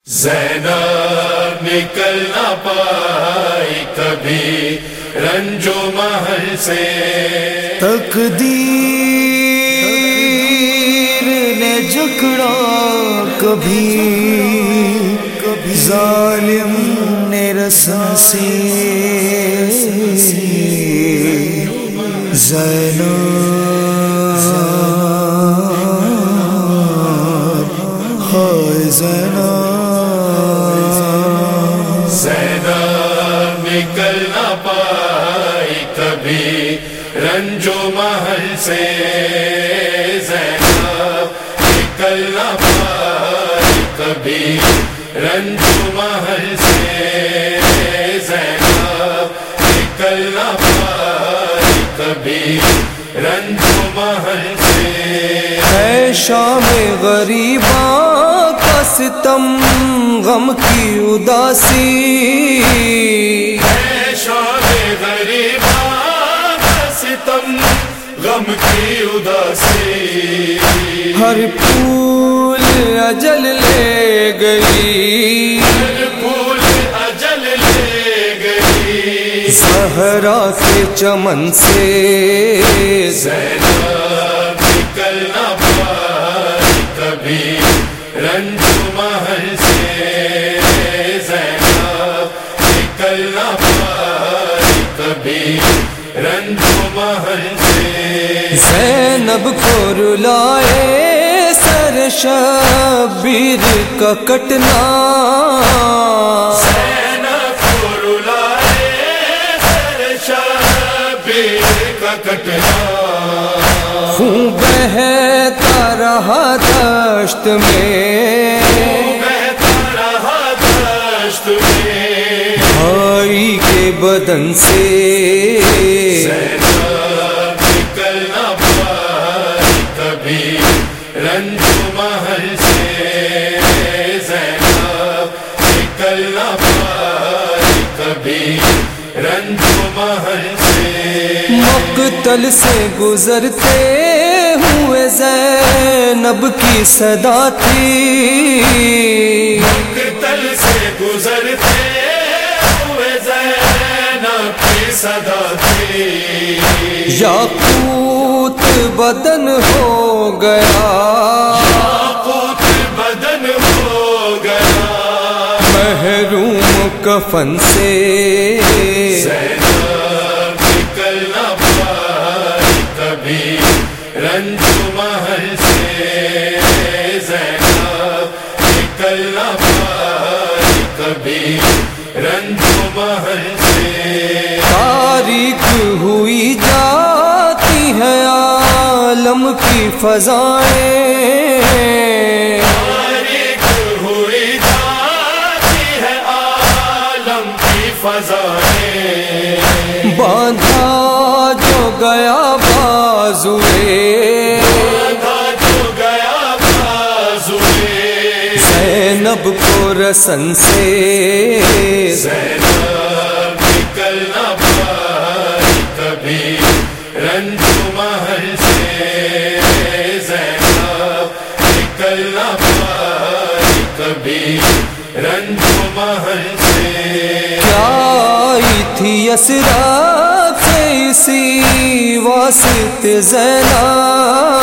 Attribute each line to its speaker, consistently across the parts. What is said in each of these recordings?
Speaker 1: زینب نکل نہ پائی کبھی رنج و محل سے،
Speaker 2: تقدیر نے جکڑا کبھی ظالم نے رسن سے، زینب ہائے زینب،
Speaker 1: زینب نکل نہ پائی کبھی رنج و محل سے، زینب نکل نہ پائی کبھی رنج و محل سے، زینب نکل نہ پائی کبھی رنج و محل سے،
Speaker 2: ہے شام غریباں کا ستم غم کی اداسی،
Speaker 1: ہے شام غریباں کا ستم غم کی اداسی،
Speaker 2: ہر پھول اجل لے گئی،
Speaker 1: ہر پھول اجل لے گئی،
Speaker 2: صحرا کے چمن سے،
Speaker 1: زینب نکل نہ پائی کبھی رنج و محل سے، زینب نکل نہ پائی کبھی رنج و محل سے،
Speaker 2: زینب کو رلائے سر شبیر کا کٹنا،
Speaker 1: زینب کو رلائے سر شبیر کا کٹنا،
Speaker 2: خون بہتا رہا دشت میں،
Speaker 1: بہتا رہا دشت میں،
Speaker 2: بھائی کے بدن سے،
Speaker 1: زینب نکل نہ پائی کبھی رنج و محل سے، زینب نکل نہ پائی کبھی رنج و محل سے،
Speaker 2: مقتل سے گزرتے ہوئے زینب کی صدا تھی،
Speaker 1: مقتل سے گزرتے ہوئے زینب کی صدا تھی،
Speaker 2: یاقوت بدن ہو گیا،
Speaker 1: یاقوت بدن ہو گیا،
Speaker 2: محروم کفن سے،
Speaker 1: زینب نکل نہ پائی کبھی رنج و محل سے، زینب نکل نہ پائی کبھی رنج و محل سے،
Speaker 2: تاریک ہوئی جاتی ہے عالم کی فضائیں،
Speaker 1: تاریک ہوئی جاتی ہے عالم کی فضائیں،
Speaker 2: باندھا جو گیا بازوئے،
Speaker 1: باندھا جو گیا بازوئے،
Speaker 2: زینب کو رسن سے،
Speaker 1: زینب نکل نہ پائی کبھی رنج و محل سے، زینب نکل نہ پائی کبھی رنج و محل سے،
Speaker 2: کیا آئی تھی اسرا سے اسی واسطے زینب،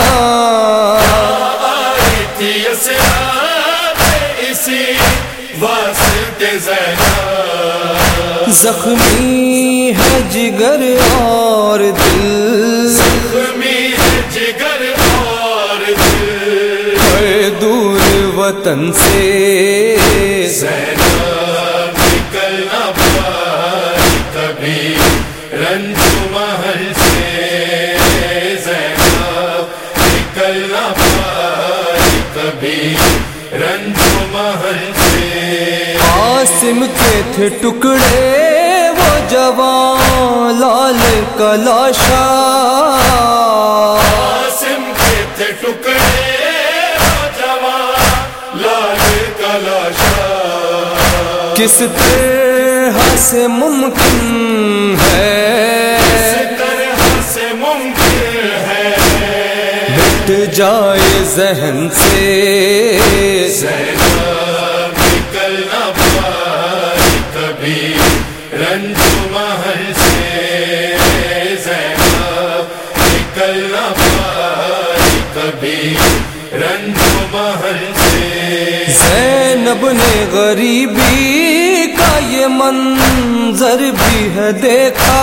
Speaker 1: آئی تھی اسرا پہ اسی واسطے زینب،
Speaker 2: زخمی ہے جگر اور دل،
Speaker 1: زخمی ہے جگر اور دل،
Speaker 2: ہے دور وطن سے،
Speaker 1: زینب نکل نہ پائی کبھی رنج و محل سے، زینب نکل نہ پائی کبھی رنج و محل سے،
Speaker 2: قاسم کے تھے ٹکڑے وہ جوان لال کا لاشا،
Speaker 1: قاسم کے تھے ٹکڑے وہ جوان لال کا لاشا،
Speaker 2: کس طرح سے ممکن ہے،
Speaker 1: کس طرح سے ممکن ہے،
Speaker 2: مٹ جائے ذہن سے،
Speaker 1: زینب رنجو محل سے زینب نکل نہ پائی کبھی رنجو محل سے.
Speaker 2: زینب نے غریبی کا یہ منظر بھی ہے دیکھا،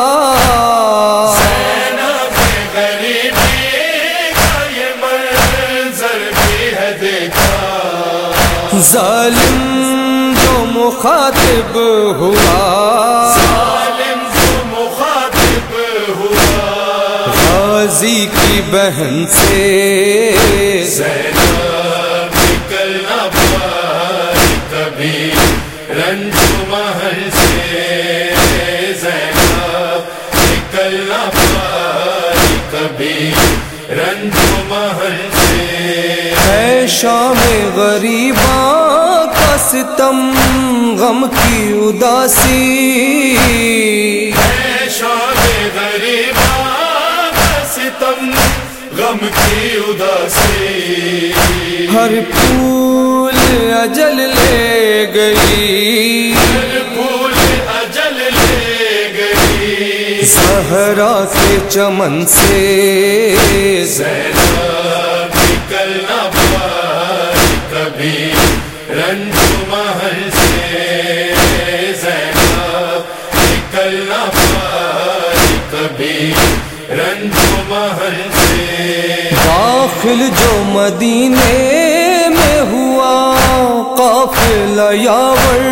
Speaker 1: زینب نے غریبی کا یہ منظر بھی ہے دیکھا.
Speaker 2: ظالم جو مخاطب ہوا،
Speaker 1: ظالم جو مخاطب ہوا،
Speaker 2: غازی کی بہن سے
Speaker 1: زینب نکل نہ پائی کبھی رنجو محل سے. زینب نکل نہ پائی کبھی رنجو محل سے.
Speaker 2: ہے شام غریباں کا ستم غم کی اداسی،
Speaker 1: ہے شام غریباں کا ستم غم کی اداسی.
Speaker 2: ہر پھول اجل لے گئی،
Speaker 1: ہر پھول اجل لے گئی،
Speaker 2: زہرا کے چمن سے
Speaker 1: زینب نکل نہ پائی کبھی رنجو محل سے. زینب نکل نہ پائی کبھی رنجو محل سے.
Speaker 2: داخل جو مدینے میں ہوا قافلہ یاور،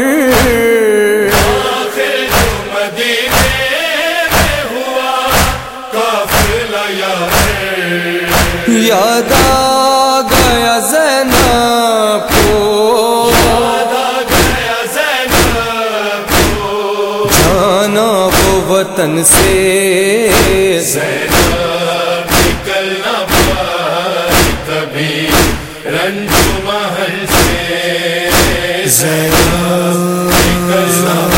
Speaker 1: آخر جو مدینے میں ہوا قافلہ یاور،
Speaker 2: یاد آ گیا زینب کو،
Speaker 1: یاد آ گیا زینب کو،
Speaker 2: جانا وہ وطن سے.
Speaker 1: زینب نکل نہ پائی کبھی رنجو محل سے. زینب نکل نہ